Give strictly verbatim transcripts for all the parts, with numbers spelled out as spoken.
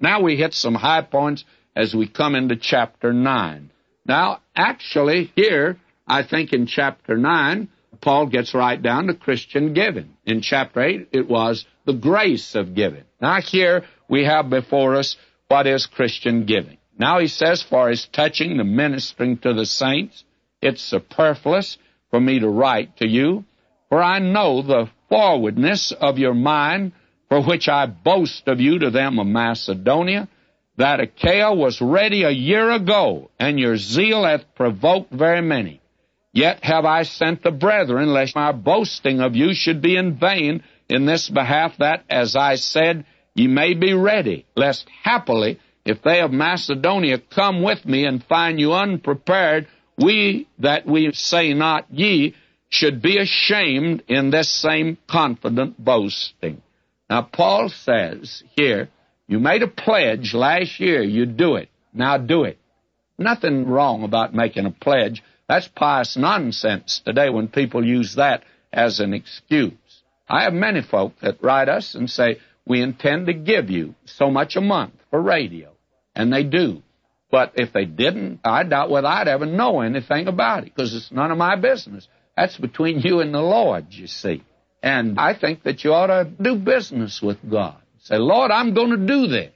Now we hit some high points as we come into chapter nine. Now, actually, here, I think in chapter nine, Paul gets right down to Christian giving. In chapter eight, it was the grace of giving. Now, here we have before us what is Christian giving. Now he says, for as touching the ministering to the saints, it's superfluous for me to write to you, for I know the forwardness of your mind, for which I boast of you to them of Macedonia, that Achaia was ready a year ago, and your zeal hath provoked very many. Yet have I sent the brethren, lest my boasting of you should be in vain in this behalf, that, as I said, ye may be ready, lest happily, if they of Macedonia come with me and find you unprepared, we, that we say not ye, should be ashamed in this same confident boasting. Now, Paul says here, you made a pledge last year, you do it. Now do it. Nothing wrong about making a pledge. That's pious nonsense today when people use that as an excuse. I have many folk that write us and say, we intend to give you so much a month for radio. And they do. But if they didn't, I doubt whether I'd ever know anything about it, because it's none of my business. That's between you and the Lord, you see. And I think that you ought to do business with God. Say, Lord, I'm going to do this.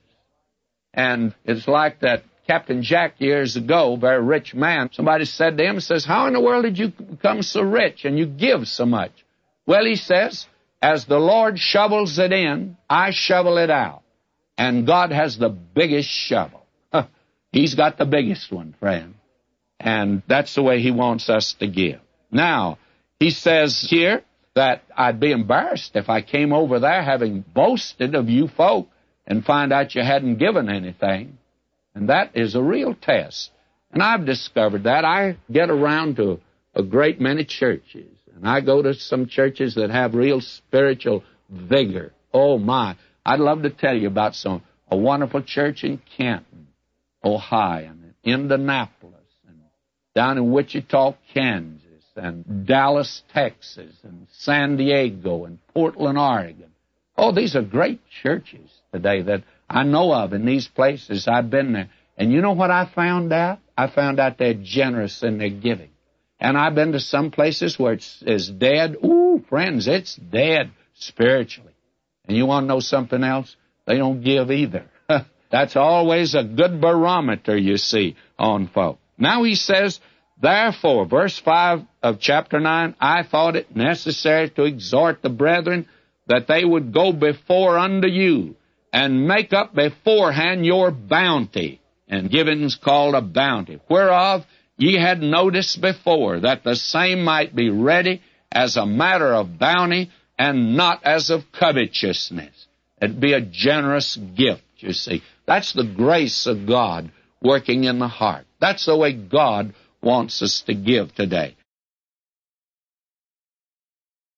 And it's like that Captain Jack years ago, very rich man. Somebody said to him, says, how in the world did you become so rich and you give so much? Well, he says, as the Lord shovels it in, I shovel it out. And God has the biggest shovel. He's got the biggest one, friend. And that's the way he wants us to give. Now, he says here that I'd be embarrassed if I came over there having boasted of you folk and find out you hadn't given anything. And that is a real test. And I've discovered that. I get around to a great many churches. And I go to some churches that have real spiritual vigor. Oh, my. I'd love to tell you about some a wonderful church in Canton, Ohio, and Indianapolis, and down in Wichita, Kansas, and Dallas, Texas, and San Diego, and Portland, Oregon. Oh, these are great churches today that I know of in these places. I've been there. And you know what I found out? I found out they're generous in their giving. And I've been to some places where it's, it's dead. Ooh, friends, it's dead spiritually. And you want to know something else? They don't give either. That's always a good barometer, you see, on folk. Now he says, therefore, verse five of chapter nine, I thought it necessary to exhort the brethren that they would go before unto you and make up beforehand your bounty. And giving's called a bounty, whereof ye had noticed before, that the same might be ready as a matter of bounty and not as of covetousness. It'd be a generous gift, you see. That's the grace of God working in the heart. That's the way God wants us to give today.